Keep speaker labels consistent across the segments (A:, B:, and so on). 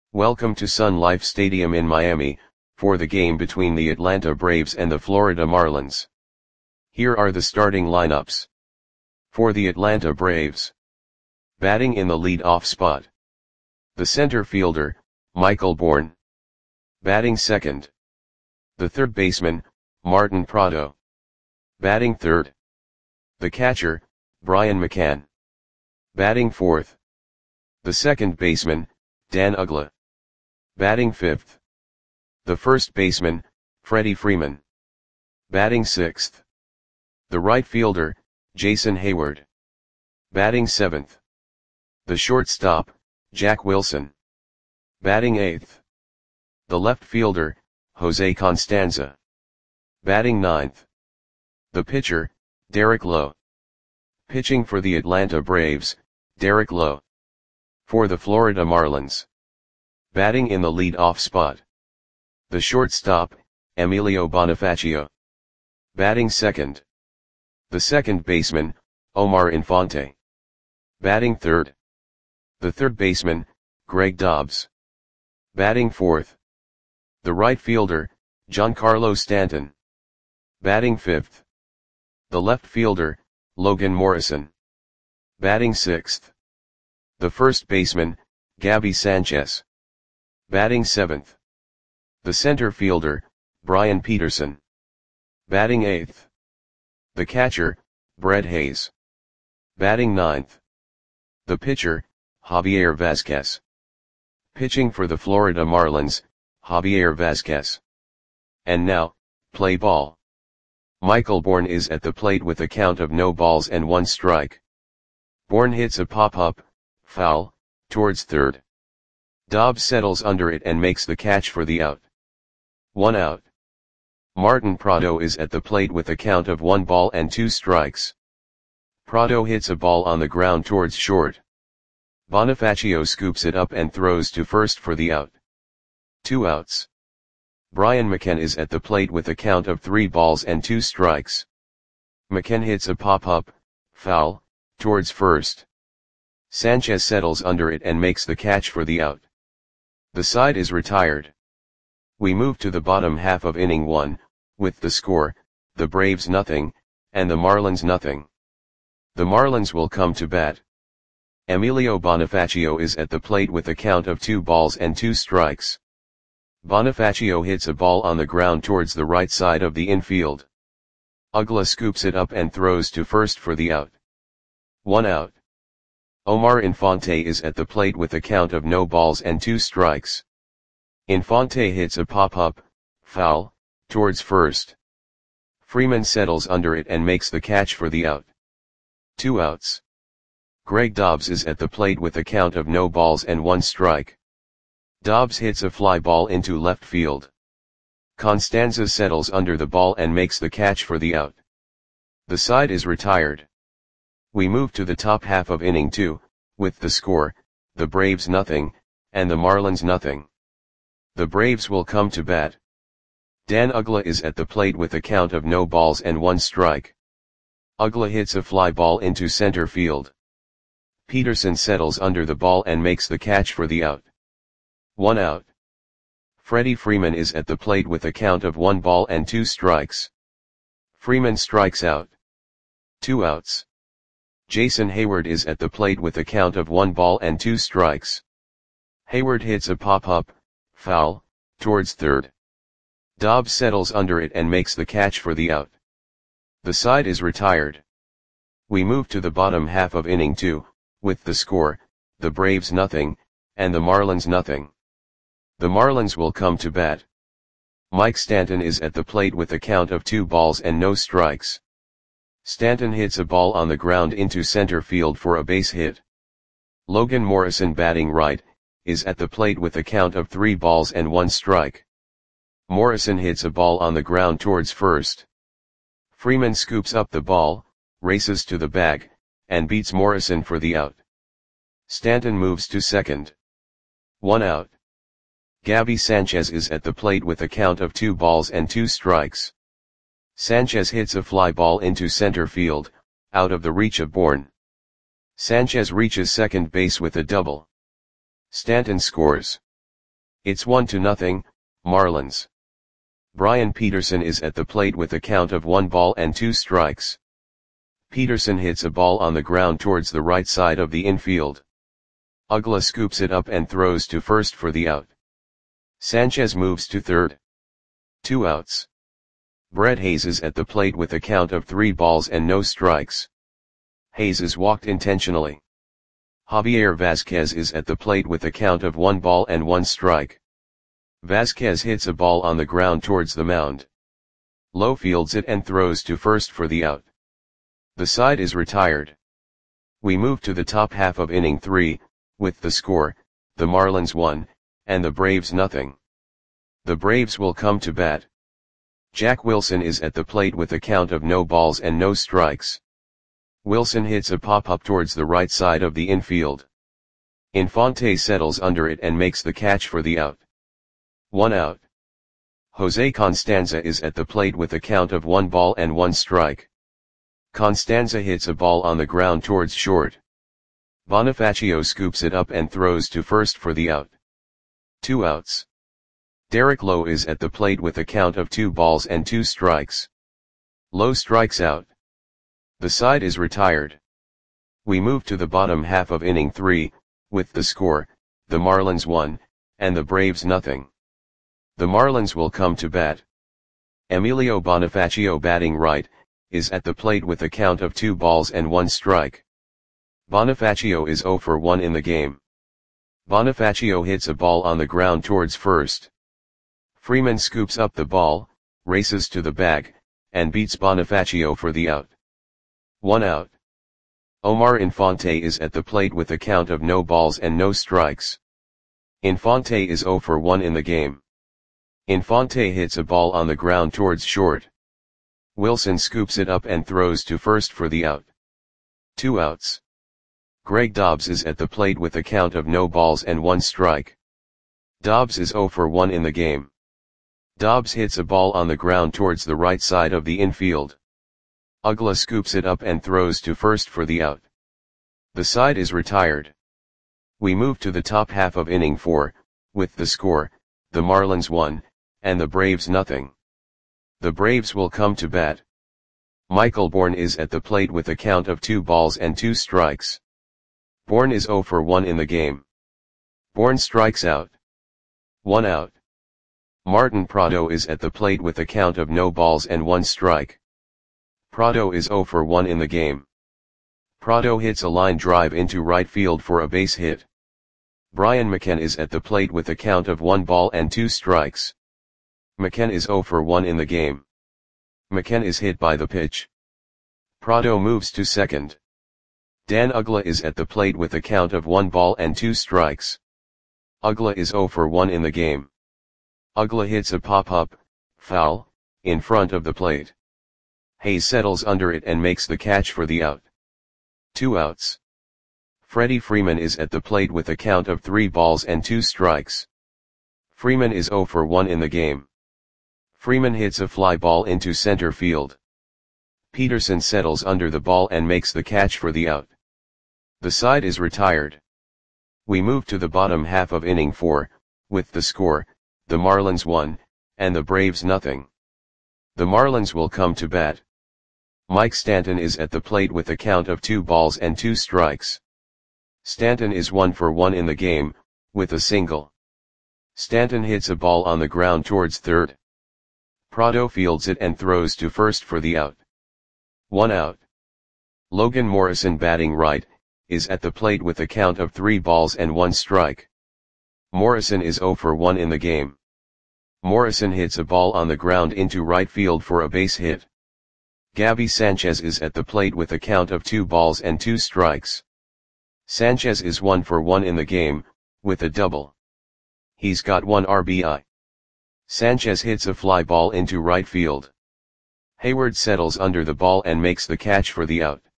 A: Welcome to Sun Life Stadium in Miami, for the game between the Atlanta Braves and the Florida Marlins. Here are the starting lineups. For the Atlanta Braves. Batting in the lead-off spot. The center fielder, Michael Bourn. Batting second. The third baseman, Martin Prado. Batting third. The catcher, Brian McCann. Batting fourth. The second baseman, Dan Uggla. Batting fifth. The first baseman, Freddie Freeman. Batting sixth. The right fielder, Jason Heyward. Batting seventh. The shortstop, Jack Wilson. Batting eighth. The left fielder, Jose Constanza. Batting ninth. The pitcher, Derek Lowe. Pitching for the Atlanta Braves, Derek Lowe. For the Florida Marlins. Batting in the lead-off spot. The shortstop, Emilio Bonifacio. Batting second. The second baseman, Omar Infante. Batting third. The third baseman, Greg Dobbs. Batting fourth. The right fielder, Giancarlo Stanton. Batting fifth. The left fielder, Logan Morrison. Batting sixth. The first baseman, Gabby Sanchez. Batting seventh. The center fielder, Brian Peterson. Batting eighth. The catcher, Brett Hayes. Batting ninth. The pitcher, Javier Vazquez. Pitching for the Florida Marlins, Javier Vazquez. And now, play ball. Michael Bourn is at the plate with a count of no balls and one strike. Bourn hits a pop-up, foul, towards third. Dobbs settles under it and makes the catch for the out. 1 out. Martin Prado is at the plate with a count of 1 ball and 2 strikes. Prado hits a ball on the ground towards short. Bonifacio scoops it up and throws to first for the out. 2 outs. Brian McCann is at the plate with a count of 3 balls and 2 strikes. McCann hits a pop-up, foul, towards first. Sanchez settles under it and makes the catch for the out. The side is retired. We move to the bottom half of inning 1, with the score, the Braves nothing, and the Marlins nothing. The Marlins will come to bat. Emilio Bonifacio is at the plate with a count of 2 balls and 2 strikes. Bonifacio hits a ball on the ground towards the right side of the infield. Uggla scoops it up and throws to first for the out. 1 out. Omar Infante is at the plate with a count of no balls and 2 strikes. Infante hits a pop-up, foul, towards first. Freeman settles under it and makes the catch for the out. 2 outs. Greg Dobbs is at the plate with a count of no balls and 1 strike. Dobbs hits a fly ball into left field. Constanza settles under the ball and makes the catch for the out. The side is retired. We move to the top half of inning 2, with the score, the Braves nothing, and the Marlins nothing. The Braves will come to bat. Dan Uggla is at the plate with a count of no balls and 1 strike. Uggla hits a fly ball into center field. Peterson settles under the ball and makes the catch for the out. 1 out. Freddie Freeman is at the plate with a count of 1 ball and 2 strikes. Freeman strikes out. 2 outs. Jason Heyward is at the plate with a count of 1 ball and 2 strikes. Heyward hits a pop-up, foul, towards third. Dobbs settles under it and makes the catch for the out. The side is retired. We move to the bottom half of inning 2, with the score, the Braves nothing, and the Marlins nothing. The Marlins will come to bat. Mike Stanton is at the plate with a count of 2 balls and no strikes. Stanton hits a ball on the ground into center field for a base hit. Logan Morrison, batting right, is at the plate with a count of 3 balls and 1 strike. Morrison hits a ball on the ground towards first. Freeman scoops up the ball, races to the bag, and beats Morrison for the out. Stanton moves to second. 1 out. Gabby Sanchez is at the plate with a count of 2 balls and 2 strikes. Sanchez hits a fly ball into center field, out of the reach of Bourn. Sanchez reaches second base with a double. Stanton scores. It's 1-0, Marlins. Brian Peterson is at the plate with a count of 1 ball and 2 strikes. Peterson hits a ball on the ground towards the right side of the infield. Uggla scoops it up and throws to first for the out. Sanchez moves to third. 2 outs. Brett Hayes is at the plate with a count of 3 balls and no strikes. Hayes is walked intentionally. Javier Vazquez is at the plate with a count of 1 ball and 1 strike. Vazquez hits a ball on the ground towards the mound. Lowe fields it and throws to first for the out. The side is retired. We move to the top half of inning 3, with the score, the Marlins 1, and the Braves nothing. The Braves will come to bat. Jack Wilson is at the plate with a count of no balls and no strikes. Wilson hits a pop-up towards the right side of the infield. Infante settles under it and makes the catch for the out. 1 out. Jose Constanza is at the plate with a count of 1 ball and 1 strike. Constanza hits a ball on the ground towards short. Bonifacio scoops it up and throws to first for the out. 2 outs. Derek Lowe is at the plate with a count of 2 balls and 2 strikes. Lowe strikes out. The side is retired. We move to the bottom half of inning 3, with the score, the Marlins 1, and the Braves nothing. The Marlins will come to bat. Emilio Bonifacio, batting right, is at the plate with a count of 2 balls and 1 strike. Bonifacio is 0 for 1 in the game. Bonifacio hits a ball on the ground towards first. Freeman scoops up the ball, races to the bag, and beats Bonifacio for the out. 1 out. Omar Infante is at the plate with a count of no balls and no strikes. Infante is 0 for 1 in the game. Infante hits a ball on the ground towards short. Wilson scoops it up and throws to first for the out. 2 outs. Greg Dobbs is at the plate with a count of no balls and 1 strike. Dobbs is 0 for 1 in the game. Dobbs hits a ball on the ground towards the right side of the infield. Uggla scoops it up and throws to first for the out. The side is retired. We move to the top half of inning 4, with the score, the Marlins 1, and the Braves nothing. The Braves will come to bat. Michael Bourne is at the plate with a count of 2 balls and 2 strikes. Bourne is 0 for 1 in the game. Bourne strikes out. 1 out. Martin Prado is at the plate with a count of no balls and 1 strike. Prado is 0 for 1 in the game. Prado hits a line drive into right field for a base hit. Brian McCann is at the plate with a count of 1 ball and 2 strikes. McCann is 0 for 1 in the game. McCann is hit by the pitch. Prado moves to second. Dan Uggla is at the plate with a count of 1 ball and 2 strikes. Uggla is 0 for 1 in the game. Uggla hits a pop-up, foul, in front of the plate. Hayes settles under it and makes the catch for the out. 2 outs. Freddie Freeman is at the plate with a count of 3 balls and 2 strikes. Freeman is 0 for 1 in the game. Freeman hits a fly ball into center field. Peterson settles under the ball and makes the catch for the out. The side is retired. We move to the bottom half of inning 4, with the score, the Marlins 1, and the Braves nothing. The Marlins will come to bat. Mike Stanton is at the plate with a count of 2 balls and 2 strikes. Stanton is 1 for 1 in the game, with a single. Stanton hits a ball on the ground towards third. Prado fields it and throws to first for the out. 1 out. Logan Morrison, batting right, is at the plate with a count of 3 balls and 1 strike. Morrison is 0 for 1 in the game. Morrison hits a ball on the ground into right field for a base hit. Gabby Sanchez is at the plate with a count of 2 balls and 2 strikes. Sanchez is 1 for 1 in the game, with a double. He's got 1 RBI. Sanchez hits a fly ball into right field. Hayward settles under the ball and makes the catch for the out.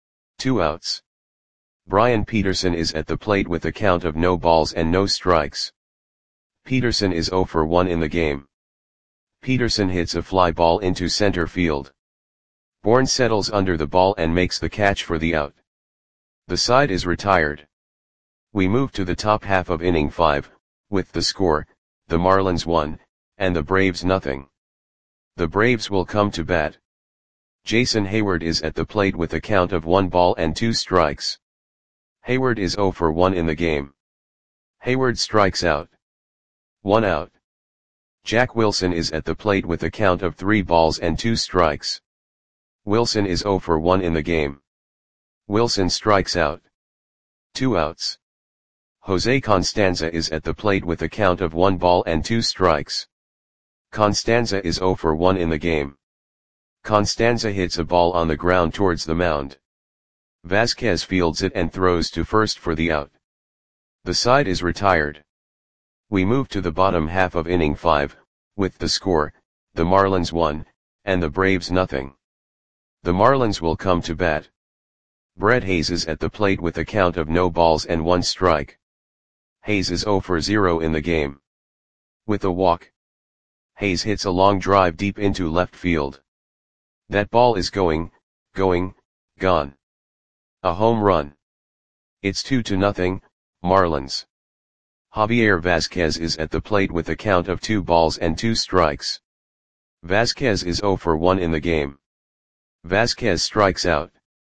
A: 2 outs. Brian Peterson is at the plate with a count of no balls and no strikes. Peterson is 0 for 1 in the game. Peterson hits a fly ball into center field. Bourne settles under the ball and makes the catch for the out. The side is retired. We move to the top half of inning 5, with the score, the Marlins 1, and the Braves nothing. The Braves will come to bat. Jason Heyward is at the plate with a count of 1 ball and 2 strikes. Heyward is 0 for 1 in the game. Heyward strikes out. 1 out. Jack Wilson is at the plate with a count of 3 balls and 2 strikes. Wilson is 0 for 1 in the game. Wilson strikes out. 2 outs. Jose Constanza is at the plate with a count of 1 ball and 2 strikes. Constanza is 0 for 1 in the game. Constanza hits a ball on the ground towards the mound. Vasquez fields it and throws to first for the out. The side is retired. We move to the bottom half of inning 5, with the score, the Marlins 1, and the Braves nothing. The Marlins will come to bat. Brett Hayes is at the plate with a count of no balls and 1 strike. Hayes is 0 for 0 in the game. With a walk, Hayes hits a long drive deep into left field. That ball is going, gone. A home run. It's 2-0, Marlins. Javier Vasquez is at the plate with a count of 2 balls and 2 strikes. Vasquez is 0 for 1 in the game. Vasquez strikes out.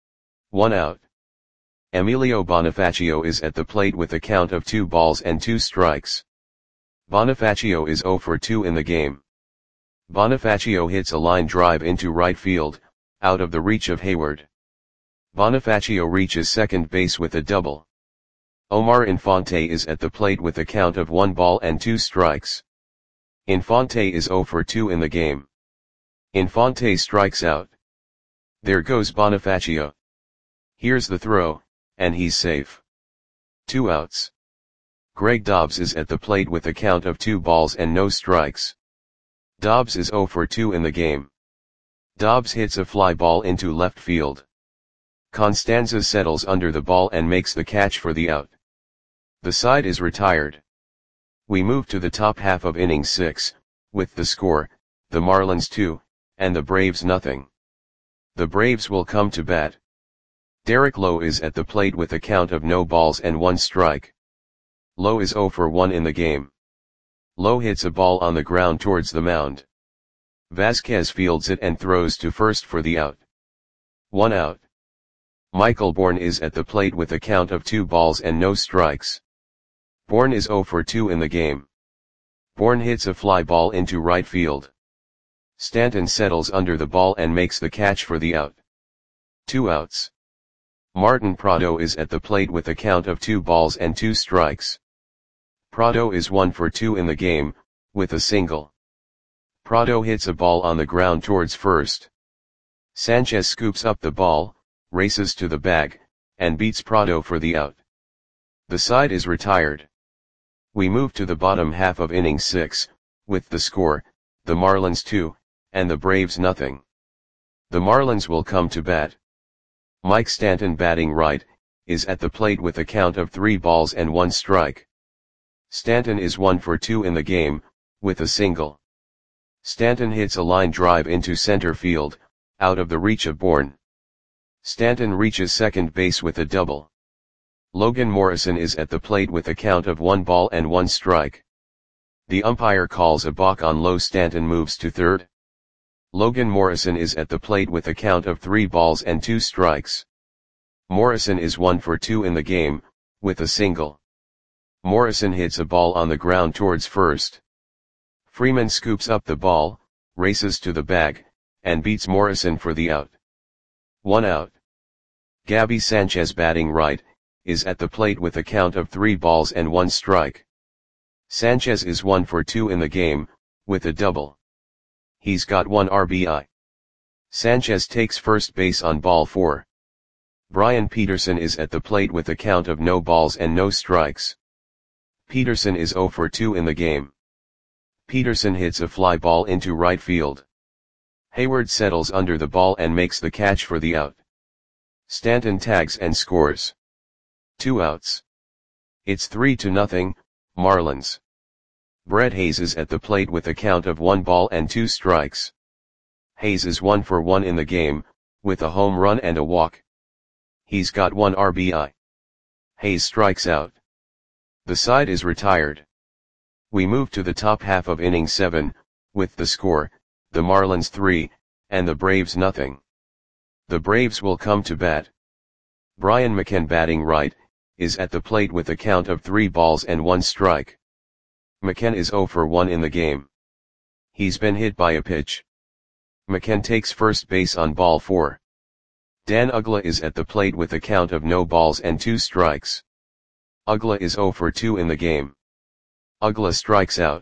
A: 1 out. Emilio Bonifacio is at the plate with a count of 2 balls and 2 strikes. Bonifacio is 0 for 2 in the game. Bonifacio hits a line drive into right field, out of the reach of Heyward. Bonifacio reaches second base with a double. Omar Infante is at the plate with a count of 1 ball and 2 strikes. Infante is 0 for 2 in the game. Infante strikes out. There goes Bonifacio. Here's the throw, and he's safe. 2 outs. Greg Dobbs is at the plate with a count of 2 balls and no strikes. Dobbs is 0 for 2 in the game. Dobbs hits a fly ball into left field. Constanza settles under the ball and makes the catch for the out. The side is retired. We move to the top half of inning 6, with the score, the Marlins 2, and the Braves nothing. The Braves will come to bat. Derek Lowe is at the plate with a count of no balls and 1 strike. Lowe is 0 for 1 in the game. Lowe hits a ball on the ground towards the mound. Vasquez fields it and throws to first for the out. 1 out. Michael Bourne is at the plate with a count of 2 balls and no strikes. Bourne is 0 for 2 in the game. Bourne hits a fly ball into right field. Stanton settles under the ball and makes the catch for the out. 2 outs. Martin Prado is at the plate with a count of 2 balls and 2 strikes. Prado is 1 for 2 in the game, with a single. Prado hits a ball on the ground towards first. Sanchez scoops up the ball, races to the bag, and beats Prado for the out. The side is retired. We move to the bottom half of inning 6, with the score, the Marlins 2, and the Braves nothing. The Marlins will come to bat. Mike Stanton, batting right, is at the plate with a count of 3 balls and 1 strike. Stanton is 1 for 2 in the game, with a single. Stanton hits a line drive into center field, out of the reach of Bourne. Stanton reaches second base with a double. Logan Morrison is at the plate with a count of 1 ball and 1 strike. The umpire calls a balk on Lowe. Stanton moves to third. Logan Morrison is at the plate with a count of 3 balls and 2 strikes. Morrison is 1 for 2 in the game, with a single. Morrison hits a ball on the ground towards first. Freeman scoops up the ball, races to the bag, and beats Morrison for the out. 1 out. Gabby Sanchez, batting right, is at the plate with a count of 3 balls and 1 strike. Sanchez is 1 for 2 in the game, with a double. He's got 1 RBI. Sanchez takes first base on ball 4. Brian Peterson is at the plate with a count of no balls and no strikes. Peterson is 0 for 2 in the game. Peterson hits a fly ball into right field. Heyward settles under the ball and makes the catch for the out. Stanton tags and scores. 2 outs. It's 3-0, Marlins. Brett Hayes is at the plate with a count of 1 ball and 2 strikes. Hayes is 1 for 1 in the game, with a home run and a walk. He's got 1 RBI. Hayes strikes out. The side is retired. We move to the top half of inning 7, with the score, the Marlins 3, and the Braves nothing. The Braves will come to bat. Brian McCann, batting right, is at the plate with a count of 3 balls and 1 strike. McCann is 0 for 1 in the game. He's been hit by a pitch. McCann takes first base on ball 4. Dan Uggla is at the plate with a count of no balls and 2 strikes. Uggla is 0 for 2 in the game. Uggla strikes out.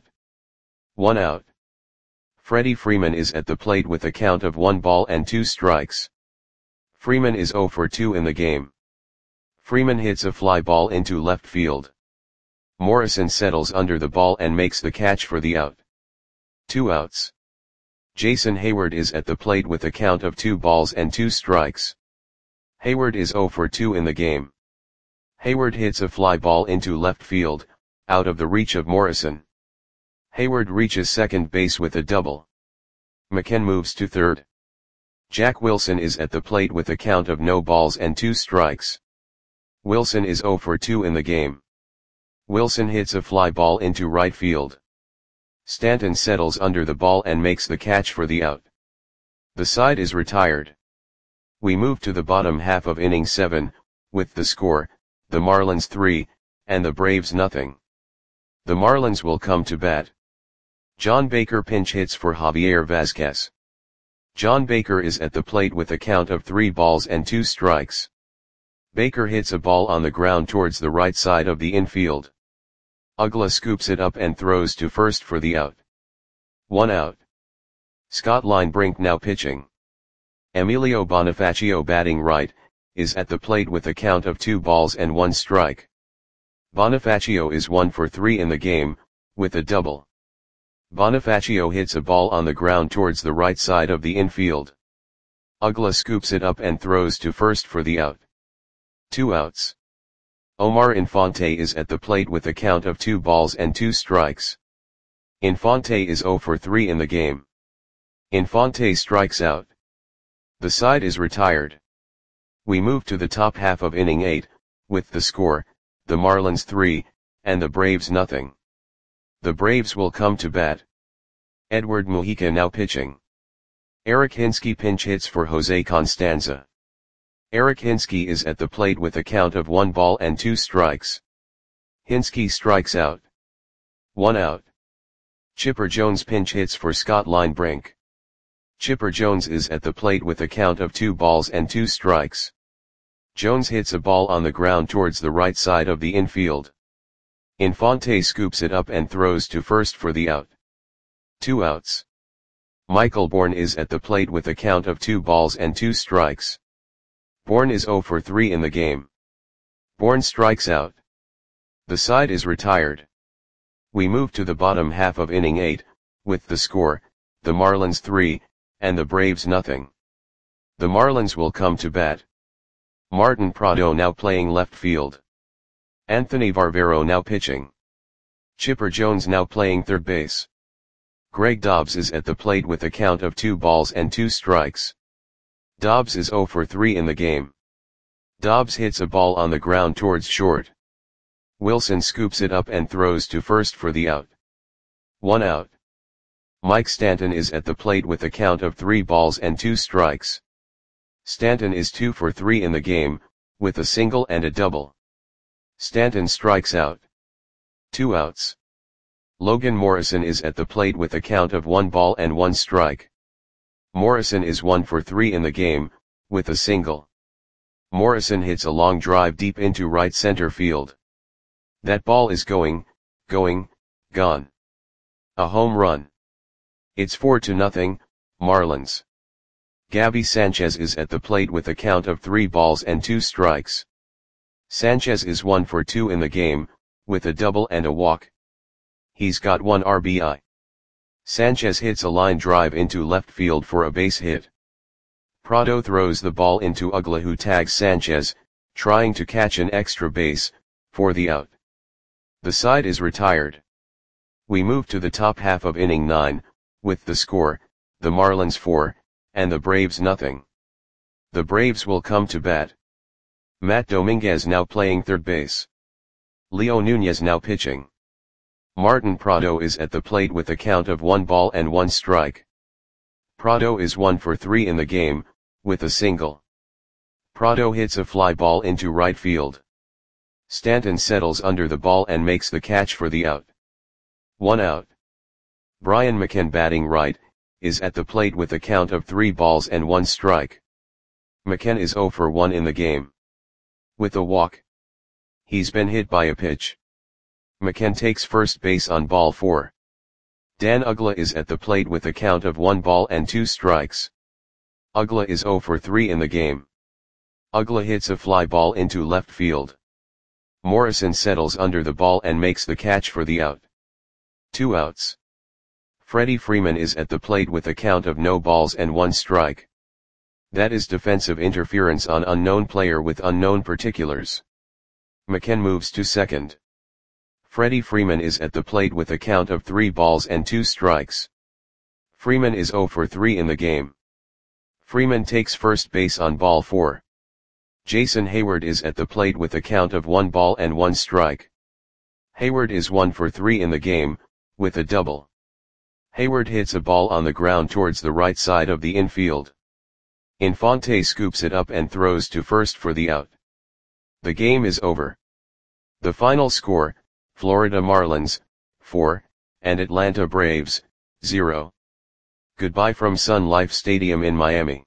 A: 1 out. Freddie Freeman is at the plate with a count of 1 ball and 2 strikes. Freeman is 0 for 2 in the game. Freeman hits a fly ball into left field. Morrison settles under the ball and makes the catch for the out. 2 outs. Jason Heyward is at the plate with a count of 2 balls and 2 strikes. Heyward is 0 for 2 in the game. Heyward hits a fly ball into left field, out of the reach of Morrison. Heyward reaches second base with a double. McCann moves to third. Jack Wilson is at the plate with a count of no balls and 2 strikes. Wilson is 0 for 2 in the game. Wilson hits a fly ball into right field. Stanton settles under the ball and makes the catch for the out. The side is retired. We move to the bottom half of inning 7, with the score, the Marlins 3, and the Braves nothing. The Marlins will come to bat. John Baker pinch hits for Javier Vazquez. John Baker is at the plate with a count of 3 balls and 2 strikes. Baker hits a ball on the ground towards the right side of the infield. Uggla scoops it up and throws to first for the out. 1 out. Scott Linebrink now pitching. Emilio Bonifacio, batting right, is at the plate with a count of 2 balls and 1 strike. Bonifacio is 1 for 3 in the game, with a double. Bonifacio hits a ball on the ground towards the right side of the infield. Uggla scoops it up and throws to first for the out. 2 outs. Omar Infante is at the plate with a count of 2 balls and 2 strikes. Infante is 0 for 3 in the game. Infante strikes out. The side is retired. We move to the top half of inning 8, with the score, the Marlins 3, and the Braves nothing. The Braves will come to bat. Edward Mujica now pitching. Eric Hinske pinch hits for Jose Constanza. Eric Hinske is at the plate with a count of 1 ball and 2 strikes. Hinske strikes out. 1 out. Chipper Jones pinch hits for Scott Linebrink. Chipper Jones is at the plate with a count of 2 balls and 2 strikes. Jones hits a ball on the ground towards the right side of the infield. Infante scoops it up and throws to first for the out. 2 outs. Michael Bourne is at the plate with a count of 2 balls and 2 strikes. Bourne is 0 for 3 in the game. Bourne strikes out. The side is retired. We move to the bottom half of inning 8, with the score, the Marlins 3, and the Braves nothing. The Marlins will come to bat. Martin Prado now playing left field. Anthony Varvero now pitching. Chipper Jones now playing third base. Greg Dobbs is at the plate with a count of 2 balls and 2 strikes. Dobbs is 0 for 3 in the game. Dobbs hits a ball on the ground towards short. Wilson scoops it up and throws to first for the out. 1 out. Mike Stanton is at the plate with a count of 3 balls and 2 strikes. Stanton is 2 for 3 in the game, with a single and a double. Stanton strikes out. 2 outs. Logan Morrison is at the plate with a count of 1 ball and 1 strike. Morrison is 1 for 3 in the game, with a single. Morrison hits a long drive deep into right center field. That ball is gone. A home run. It's 4-0, Marlins. Gabby Sanchez is at the plate with a count of 3 balls and 2 strikes. Sanchez is 1 for 2 in the game, with a double and a walk. He's got 1 RBI. Sanchez hits a line drive into left field for a base hit. Prado throws the ball into Uggla, who tags Sanchez, trying to catch an extra base, for the out. The side is retired. We move to the top half of inning 9, with the score, the Marlins 4, and the Braves nothing. The Braves will come to bat. Matt Dominguez now playing third base. Leo Nunez now pitching. Martin Prado is at the plate with a count of 1 ball and 1 strike. Prado is 1 for 3 in the game, with a single. Prado hits a fly ball into right field. Stanton settles under the ball and makes the catch for the out. 1 out. Brian McCann, batting right, is at the plate with a count of 3 balls and 1 strike. McCann is 0 for 1 in the game. With a walk. He's been hit by a pitch. McCann takes first base on ball 4. Dan Uggla is at the plate with a count of 1 ball and 2 strikes. Uggla is 0 for 3 in the game. Uggla hits a fly ball into left field. Morrison settles under the ball and makes the catch for the out. 2 outs. Freddie Freeman is at the plate with a count of no balls and 1 strike. That is defensive interference on unknown player with unknown particulars. McCann moves to second. Freddie Freeman is at the plate with a count of 3 balls and 2 strikes. Freeman is 0 for 3 in the game. Freeman takes first base on ball 4. Jason Hayward is at the plate with a count of 1 ball and 1 strike. Hayward is 1 for 3 in the game, with a double. Hayward hits a ball on the ground towards the right side of the infield. Infante scoops it up and throws to first for the out. The game is over. The final score, Florida Marlins, 4, and Atlanta Braves, 0. Goodbye from Sun Life Stadium in Miami.